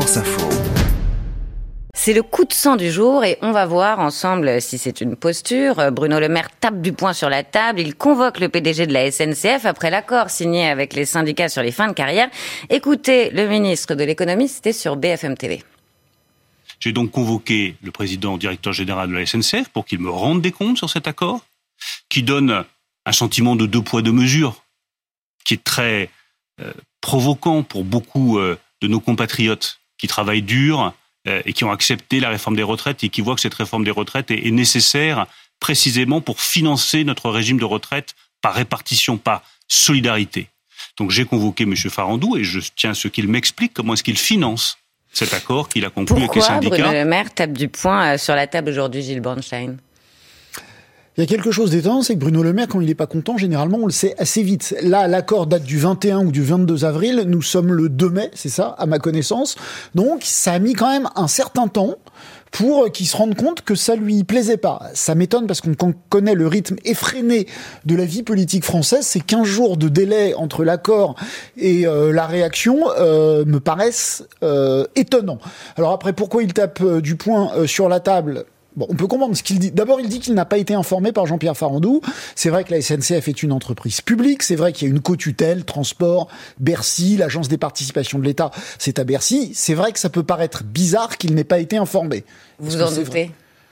France Info. C'est le coup de sang du jour et on va voir ensemble si c'est une posture. Bruno Le Maire tape du poing sur la table. Il convoque le PDG de la SNCF après l'accord signé avec les syndicats sur les fins de carrière. Écoutez, le ministre de l'économie, c'était sur BFM TV. J'ai donc convoqué le président directeur général de la SNCF pour qu'il me rende des comptes sur cet accord, qui donne un sentiment de deux poids, deux mesures, qui est très provoquant pour beaucoup de nos compatriotes qui travaillent dur et qui ont accepté la réforme des retraites et qui voient que cette réforme des retraites est nécessaire précisément pour financer notre régime de retraite par répartition, par solidarité. Donc j'ai convoqué M. Farandou et je tiens à ce qu'il m'explique comment est-ce qu'il finance cet accord qu'il a conclu avec les syndicats. Pourquoi Bruno Le Maire tape du poing sur la table aujourd'hui, Gilles Bornstein ? Il y a quelque chose d'étonnant, c'est que Bruno Le Maire, quand il n'est pas content, généralement, on le sait assez vite. Là, l'accord date du 21 ou du 22 avril. Nous sommes le 2 mai, c'est ça, à ma connaissance. Donc, ça a mis quand même un certain temps pour qu'il se rende compte que ça lui plaisait pas. Ça m'étonne parce qu'on connaît le rythme effréné de la vie politique française. Ces 15 jours de délai entre l'accord et la réaction me paraissent étonnants. Alors après, pourquoi il tape du poing sur la table ? Bon, on peut comprendre ce qu'il dit. D'abord, il dit qu'il n'a pas été informé par Jean-Pierre Farandou. C'est vrai que la SNCF est une entreprise publique. C'est vrai qu'il y a une co-tutelle, transport, Bercy, l'agence des participations de l'État, c'est à Bercy. C'est vrai que ça peut paraître bizarre qu'il n'ait pas été informé. Vous en doutez ?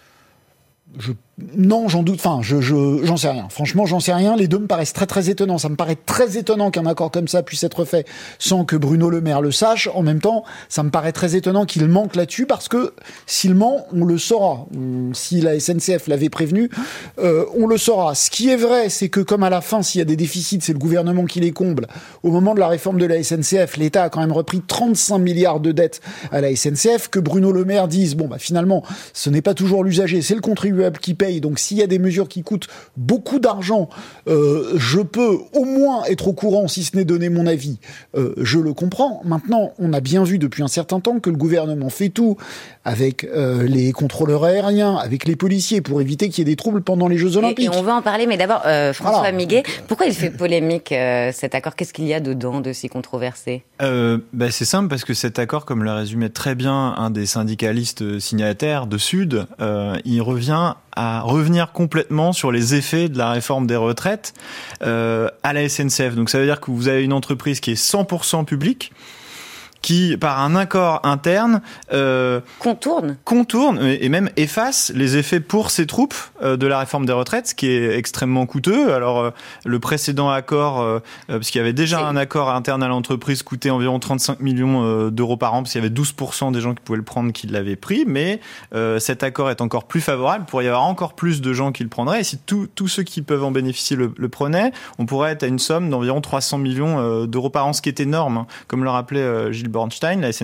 Non, j'en doute. Enfin, j'en sais rien. Franchement, j'en sais rien. Les deux me paraissent très très étonnants. Ça me paraît très étonnant qu'un accord comme ça puisse être fait sans que Bruno Le Maire le sache. En même temps, ça me paraît très étonnant qu'il manque là-dessus parce que s'il ment, on le saura. Si la SNCF l'avait prévenu, on le saura. Ce qui est vrai, c'est que comme à la fin, s'il y a des déficits, c'est le gouvernement qui les comble. Au moment de la réforme de la SNCF, l'État a quand même repris 35 milliards de dettes à la SNCF. Que Bruno Le Maire dise, bon, bah finalement, ce n'est pas toujours l'usager, c'est le contribuable qui paye. Donc s'il y a des mesures qui coûtent beaucoup d'argent, je peux au moins être au courant, si ce n'est donner mon avis. Je le comprends. Maintenant, on a bien vu depuis un certain temps que le gouvernement fait tout avec les contrôleurs aériens, avec les policiers, pour éviter qu'il y ait des troubles pendant les Jeux Olympiques. Et on va en parler, mais d'abord, François Miguet, pourquoi il fait polémique cet accord ? Qu'est-ce qu'il y a dedans de si controversé ? C'est simple, parce que cet accord, comme le résumait très bien un des syndicalistes signataires de Sud, il revient à revenir complètement sur les effets de la réforme des retraites à la SNCF. Donc ça veut dire que vous avez une entreprise qui est 100% publique, qui, par un accord interne, contourne et même efface les effets pour ses troupes de la réforme des retraites, ce qui est extrêmement coûteux. Alors, le précédent accord, parce qu'il y avait déjà un accord interne à l'entreprise, coûtait environ 35 millions d'euros par an, parce qu'il y avait 12% des gens qui pouvaient le prendre qui l'avaient pris, mais cet accord est encore plus favorable, il pourrait y avoir encore plus de gens qui le prendraient, et si tous ceux qui peuvent en bénéficier le prenaient, on pourrait être à une somme d'environ 300 millions d'euros par an, ce qui est énorme, hein. Comme le rappelait Gilles Bornstein, la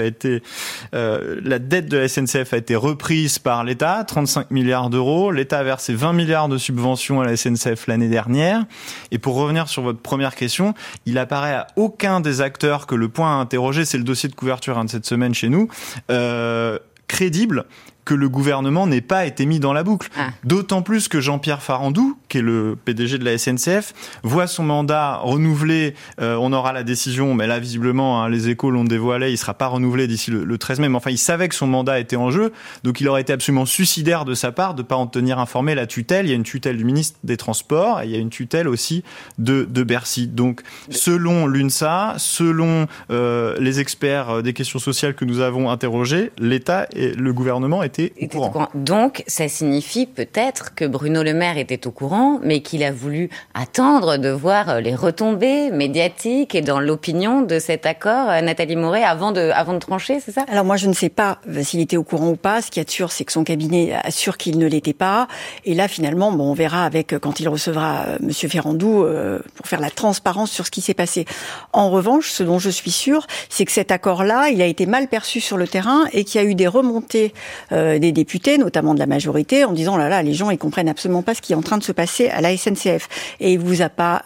dette de la SNCF a été reprise par l'État, 35 milliards d'euros. L'État a versé 20 milliards de subventions à la SNCF l'année dernière. Et pour revenir sur votre première question, il apparaît à aucun des acteurs que le point à interroger, c'est le dossier de couverture de cette semaine chez nous, crédible que le gouvernement n'ait pas été mis dans la boucle. D'autant plus que Jean-Pierre Farandou, qui est le PDG de la SNCF, voit son mandat renouvelé. On aura la décision, mais là, visiblement, les Échos l'ont dévoilé, il ne sera pas renouvelé d'ici le 13 mai. Mais enfin, il savait que son mandat était en jeu, donc il aurait été absolument suicidaire de sa part de ne pas en tenir informé la tutelle. Il y a une tutelle du ministre des Transports et il y a une tutelle aussi de Bercy. Donc, selon l'UNSA, selon les experts des questions sociales que nous avons interrogés, l'État et le gouvernement étaient au courant. Donc, ça signifie peut-être que Bruno Le Maire était au courant, mais qu'il a voulu attendre de voir les retombées médiatiques et dans l'opinion de cet accord, Nathalie Mauret, avant de trancher, c'est ça ? Alors moi, je ne sais pas s'il était au courant ou pas. Ce qui est sûr, c'est que son cabinet assure qu'il ne l'était pas. Et là, finalement, on verra quand il recevra Monsieur Farandou pour faire la transparence sur ce qui s'est passé. En revanche, ce dont je suis sûre, c'est que cet accord-là, il a été mal perçu sur le terrain et qu'il y a eu des remontées des députés, notamment de la majorité, en disant là, les gens ils comprennent absolument pas ce qui est en train de se passer à la SNCF. Et il vous a pas,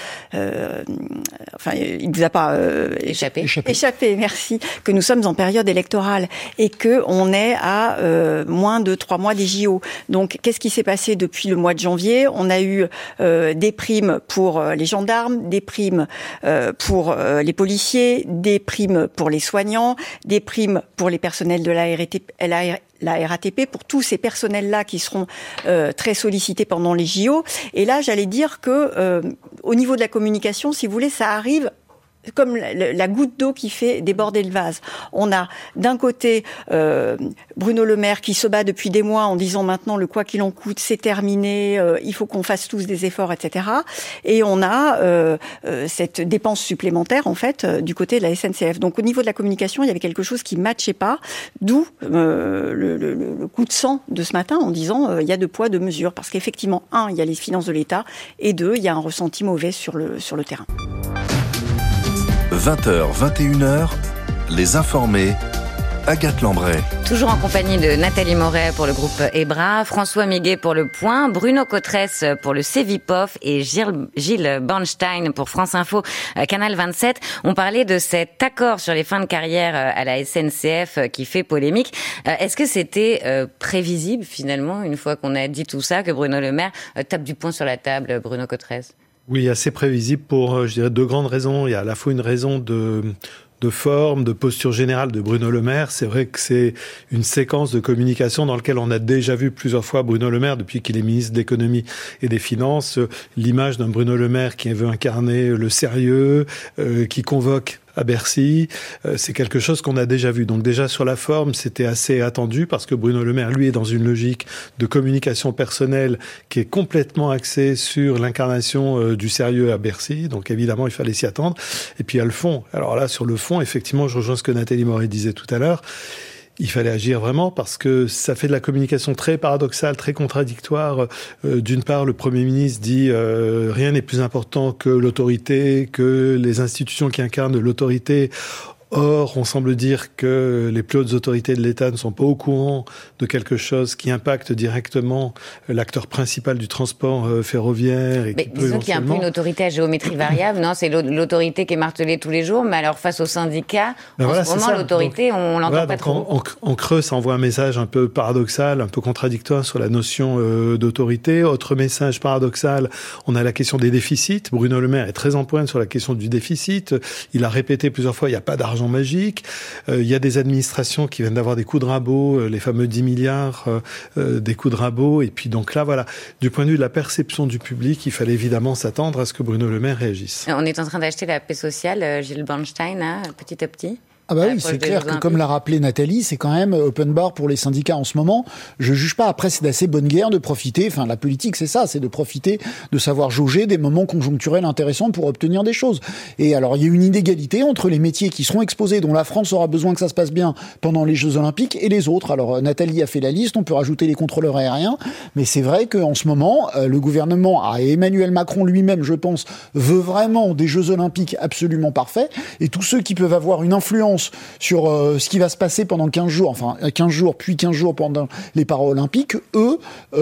échappé. Merci. Que nous sommes en période électorale et que on est à moins de 3 mois des JO. Donc, qu'est-ce qui s'est passé depuis le mois de janvier ? On a eu des primes pour les gendarmes, des primes pour les policiers, des primes pour les soignants, des primes pour les personnels de la RATP, pour tous ces personnels-là qui seront très sollicités pendant les JO. Et là, j'allais dire que au niveau de la communication, si vous voulez, ça arrive comme la goutte d'eau qui fait déborder le vase. On a d'un côté Bruno Le Maire qui se bat depuis des mois en disant maintenant le quoi qu'il en coûte, c'est terminé, il faut qu'on fasse tous des efforts, etc. Et on a cette dépense supplémentaire en fait du côté de la SNCF. Donc au niveau de la communication, il y avait quelque chose qui matchait pas, d'où le coup de sang de ce matin en disant il y a 2 poids 2 mesures, parce qu'effectivement il y a les finances de l'État et 2 il y a un ressenti mauvais sur le terrain. 20h, 21h, les informés, Agathe Lambray. Toujours en compagnie de Nathalie Moret pour le groupe EBRA, François Miguet pour Le Point, Bruno Cotresse pour le Cevipof et Gilles Bernstein pour France Info, Canal 27. On parlait de cet accord sur les fins de carrière à la SNCF qui fait polémique. Est-ce que c'était prévisible finalement, une fois qu'on a dit tout ça, que Bruno Le Maire tape du poing sur la table, Bruno Cotresse ? Oui, assez prévisible pour, je dirais, 2 grandes raisons. Il y a à la fois une raison de forme, de posture générale de Bruno Le Maire. C'est vrai que c'est une séquence de communication dans laquelle on a déjà vu plusieurs fois Bruno Le Maire, depuis qu'il est ministre de l'économie et des finances, l'image d'un Bruno Le Maire qui veut incarner le sérieux, qui convoque à Bercy, c'est quelque chose qu'on a déjà vu. Donc déjà sur la forme, c'était assez attendu parce que Bruno Le Maire, lui, est dans une logique de communication personnelle qui est complètement axée sur l'incarnation du sérieux à Bercy. Donc évidemment, il fallait s'y attendre. Et puis il y a le fond. Alors là, sur le fond, effectivement, je rejoins ce que Nathalie Moret disait tout à l'heure. Il fallait agir vraiment parce que ça fait de la communication très paradoxale, très contradictoire. D'une part, le Premier ministre dit rien n'est plus important que l'autorité, que les institutions qui incarnent l'autorité. Or, on semble dire que les plus hautes autorités de l'État ne sont pas au courant de quelque chose qui impacte directement l'acteur principal du transport ferroviaire. Et mais disons qu'il y a un peu une autorité à géométrie variable, non ? C'est l'autorité qui est martelée tous les jours, mais alors face aux syndicats, en ce moment, l'autorité, on l'entend pas trop. En creux, ça envoie un message un peu paradoxal, un peu contradictoire sur la notion d'autorité. Autre message paradoxal, on a la question des déficits. Bruno Le Maire est très en pointe sur la question du déficit. Il a répété plusieurs fois, il n'y a pas d'argent magique. Il y a des administrations qui viennent d'avoir des coups de rabot, les fameux 10 milliards des coups de rabot. Et puis donc là, voilà, du point de vue de la perception du public, il fallait évidemment s'attendre à ce que Bruno Le Maire réagisse. On est en train d'acheter la paix sociale, Gilles Bernstein, hein, petit à petit. Ah bah oui, c'est clair que comme l'a rappelé Nathalie, c'est quand même open bar pour les syndicats en ce moment. Je juge pas. Après, c'est d'assez bonne guerre de profiter. Enfin, la politique, c'est ça, c'est de profiter, de savoir jauger des moments conjoncturels intéressants pour obtenir des choses. Et alors, il y a une inégalité entre les métiers qui seront exposés, dont la France aura besoin que ça se passe bien pendant les Jeux Olympiques, et les autres. Alors, Nathalie a fait la liste. On peut rajouter les contrôleurs aériens, mais c'est vrai qu'en ce moment, le gouvernement, et Emmanuel Macron lui-même, je pense, veut vraiment des Jeux Olympiques absolument parfaits. Et tous ceux qui peuvent avoir une influence sur ce qui va se passer pendant 15 jours, enfin 15 jours, puis 15 jours pendant les Paralympiques, eux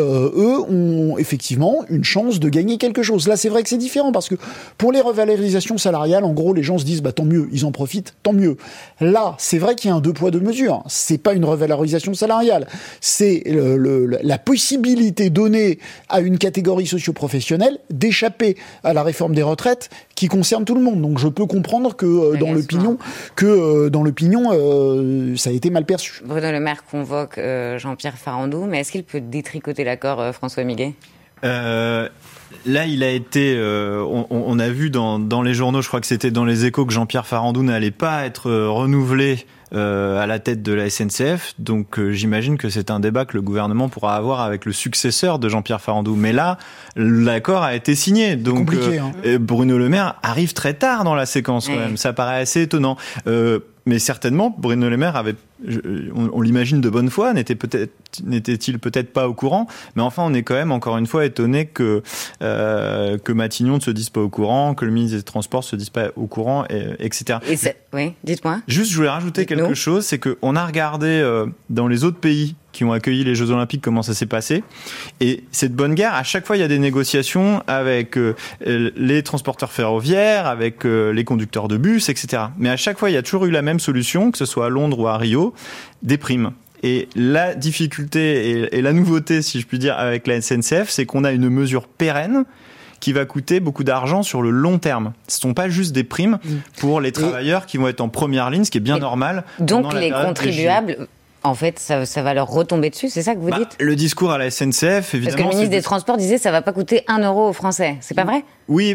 ont effectivement une chance de gagner quelque chose. Là, c'est vrai que c'est différent, parce que pour les revalorisations salariales, en gros, les gens se disent, bah tant mieux, ils en profitent, tant mieux. Là, c'est vrai qu'il y a un 2 poids 2 mesures. C'est pas une revalorisation salariale. C'est la possibilité donnée à une catégorie socio-professionnelle d'échapper à la réforme des retraites qui concerne tout le monde. Donc je peux comprendre que dans l'opinion, ça a été mal perçu. Bruno Le Maire convoque Jean-Pierre Farandou, mais est-ce qu'il peut détricoter l'accord, François Miguet ? Là, il a été... on a vu dans les journaux, je crois que c'était dans Les Échos, que Jean-Pierre Farandou n'allait pas être renouvelé à la tête de la SNCF. Donc j'imagine que c'est un débat que le gouvernement pourra avoir avec le successeur de Jean-Pierre Farandou. Mais là, l'accord a été signé. Donc Bruno Le Maire arrive très tard dans la séquence quand même. Ça paraît assez étonnant. Mais certainement, Bruno Le Maire avait on l'imagine de bonne foi, n'était-il peut-être pas au courant, mais enfin on est quand même encore une fois étonné que Matignon ne se dise pas au courant, que le ministre des Transports se dise pas au courant, etc. Oui, dites-moi. Juste, je voulais rajouter quelque chose, c'est que on a regardé dans les autres pays qui ont accueilli les Jeux Olympiques comment ça s'est passé, et cette bonne guerre, à chaque fois il y a des négociations avec les transporteurs ferroviaires, avec les conducteurs de bus, etc. Mais à chaque fois il y a toujours eu la même solution, que ce soit à Londres ou à Rio, des primes. Et la difficulté et la nouveauté, si je puis dire, avec la SNCF, c'est qu'on a une mesure pérenne qui va coûter beaucoup d'argent sur le long terme. Ce ne sont pas juste des primes pour les travailleurs qui vont être en première ligne, ce qui est bien normal. Donc les contribuables, en fait, ça va leur retomber dessus, c'est ça que vous dites ? Le discours à la SNCF, évidemment... Parce que le ministre des Transports disait que ça ne va pas coûter 1 euro aux Français, c'est pas vrai ? Oui,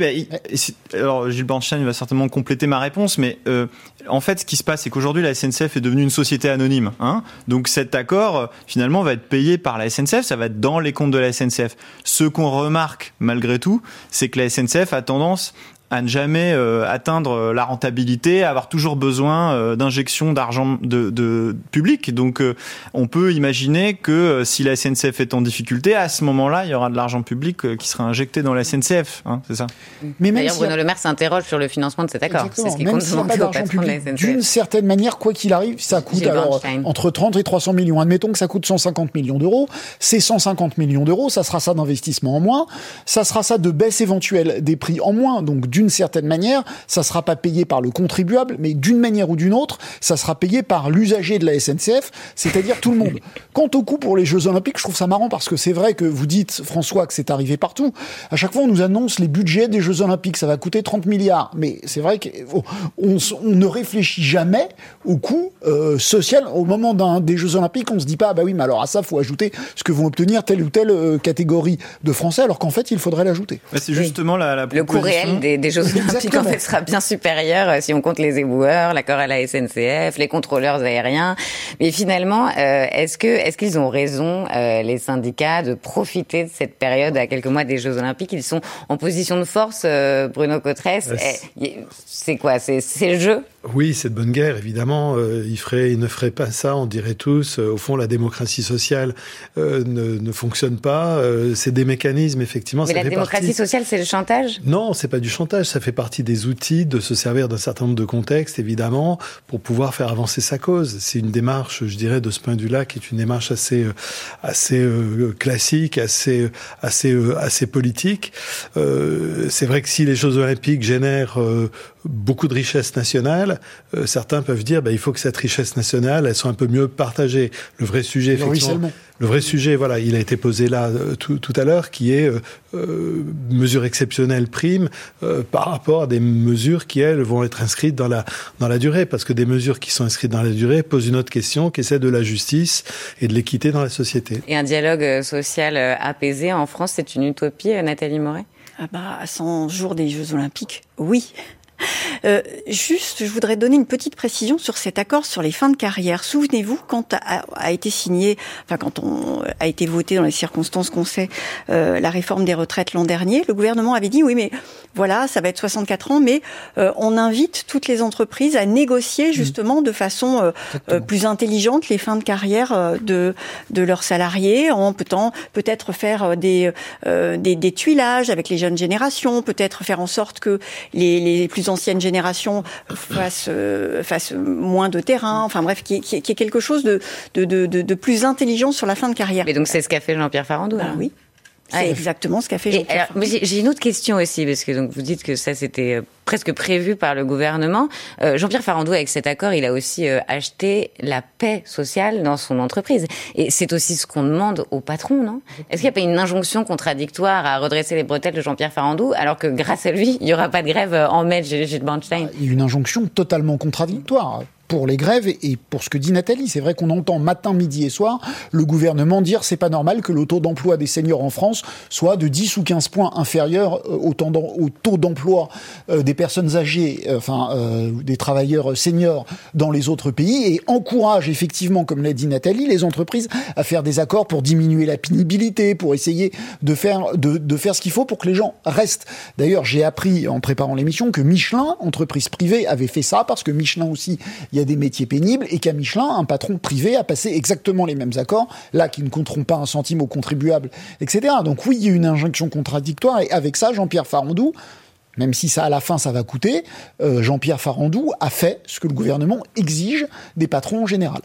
alors Gilles Bernstein va certainement compléter ma réponse, mais en fait, ce qui se passe, c'est qu'aujourd'hui, la SNCF est devenue une société anonyme. Donc cet accord, finalement, va être payé par la SNCF, ça va être dans les comptes de la SNCF. Ce qu'on remarque, malgré tout, c'est que la SNCF a tendance à ne jamais atteindre la rentabilité, à avoir toujours besoin d'injections d'argent de public. Donc on peut imaginer que si la SNCF est en difficulté, à ce moment-là, il y aura de l'argent public qui sera injecté dans la SNCF. C'est ça. Mais d'ailleurs, Bruno Le Maire s'interroge sur le financement de cet accord. Exactement. C'est ce qui même compte s'il n'y a pas d'argent public, d'une certaine manière, quoi qu'il arrive, ça coûte entre 30 et 300 millions. Admettons que ça coûte 150 millions d'euros. Ces 150 millions d'euros, ça sera ça d'investissement en moins. Ça sera ça de baisse éventuelle des prix en moins. Donc d'une certaine manière, ça sera pas payé par le contribuable, mais d'une manière ou d'une autre, ça sera payé par l'usager de la SNCF, c'est-à-dire tout le monde. Quant au coût pour les Jeux Olympiques, je trouve ça marrant parce que c'est vrai que vous dites, François, que c'est arrivé partout. À chaque fois, on nous annonce les budgets des Jeux Olympiques, ça va coûter 30 milliards. Mais c'est vrai qu'on ne réfléchit jamais au coût social. Au moment des Jeux Olympiques, on se dit pas, bah oui, mais alors à ça, faut ajouter ce que vont obtenir telle ou telle catégorie de Français, alors qu'en fait, il faudrait l'ajouter. C'est justement la le coût réel des Jeux Olympiques. En fait, sera bien supérieur si on compte les éboueurs, l'accord à la SNCF, les contrôleurs aériens. Mais finalement, est-ce qu'ils ont raison, les syndicats, de profiter de cette période à quelques mois des Jeux Olympiques ? Ils sont en position de force, Bruno Cotresse. C'est quoi ? C'est le jeu ? Oui, c'est de bonne guerre, évidemment. Ils ne feraient pas ça, on dirait tous. Au fond, la démocratie sociale ne fonctionne pas. C'est des mécanismes, effectivement. Mais la démocratie sociale, c'est le chantage ? Non, c'est pas du chantage. Ça fait partie des outils de se servir d'un certain nombre de contextes, évidemment, pour pouvoir faire avancer sa cause. C'est une démarche, je dirais, de ce point de vue-là, qui est une démarche assez classique, assez politique. C'est vrai que si les Jeux Olympiques génèrent beaucoup de richesses nationales, certains peuvent dire, il faut que cette richesse nationale, elle soit un peu mieux partagée. Le vrai sujet, effectivement. Le vrai sujet, voilà, il a été posé là tout à l'heure, qui est mesures exceptionnelles primes par rapport à des mesures qui, elles, vont être inscrites dans la durée. Parce que des mesures qui sont inscrites dans la durée posent une autre question, qui est celle de la justice et de l'équité dans la société. Et un dialogue social apaisé en France, c'est une utopie, Nathalie Moret ? À 100 jours des Jeux Olympiques, oui. Juste, je voudrais donner une petite précision sur cet accord sur les fins de carrière. Souvenez-vous, quand a été signé, quand on a été voté dans les circonstances qu'on sait, la réforme des retraites l'an dernier, le gouvernement avait dit oui, mais voilà, ça va être 64 ans, mais on invite toutes les entreprises à négocier justement de façon plus intelligente les fins de carrière de leurs salariés, en peut-être faire des tuilages avec les jeunes générations, peut-être faire en sorte que les plus anciennes générations fassent moins de terrain, enfin bref, qui est quelque chose de plus intelligent sur la fin de carrière. Mais donc c'est ce qu'a fait Jean-Pierre Farandou. Oui. C'est exactement ce qu'a fait Jean-Pierre Farandou. Mais j'ai une autre question aussi, parce que donc vous dites que ça c'était presque prévu par le gouvernement. Jean-Pierre Farandou, avec cet accord, il a aussi acheté la paix sociale dans son entreprise. Et c'est aussi ce qu'on demande aux patrons, non ? Est-ce qu'il n'y a pas une injonction contradictoire à redresser les bretelles de Jean-Pierre Farandou, alors que grâce à lui, il n'y aura pas de grève en mai, Gilles Bernstein ? Il y a une injonction totalement contradictoire pour les grèves et pour ce que dit Nathalie. C'est vrai qu'on entend matin, midi et soir le gouvernement dire c'est pas normal que le taux d'emploi des seniors en France soit de 10 ou 15 points inférieur au taux d'emploi des personnes âgées, des travailleurs seniors dans les autres pays, et encourage effectivement, comme l'a dit Nathalie, les entreprises à faire des accords pour diminuer la pénibilité, pour essayer de faire ce qu'il faut pour que les gens restent. D'ailleurs, j'ai appris en préparant l'émission que Michelin, entreprise privée, avait fait ça, parce que Michelin aussi, il y a a des métiers pénibles et qu'à Michelin, un patron privé a passé exactement les mêmes accords, là, qui ne compteront pas un centime aux contribuables, etc. Donc oui, il y a une injonction contradictoire et avec ça, Jean-Pierre Farandou, même si ça, à la fin, ça va coûter, Jean-Pierre Farandou a fait ce que le gouvernement exige des patrons en général.